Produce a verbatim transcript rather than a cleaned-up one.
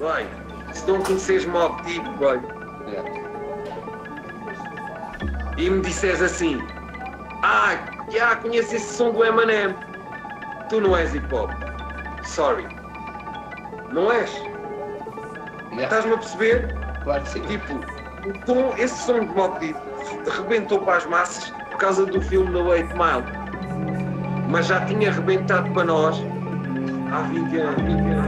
Vai, se não conheces Mobb Deep, vai. Yeah. E me disseres assim, ah, já conheço esse som do Eminem. Tu não és hip hop. Sorry. Não és? Yeah. Estás-me a perceber? Claro que sim. Tipo, o tom, esse som de Mobb Deep rebentou para as massas por causa do filme No Eight Mile. Mas já tinha rebentado para nós há vinte anos.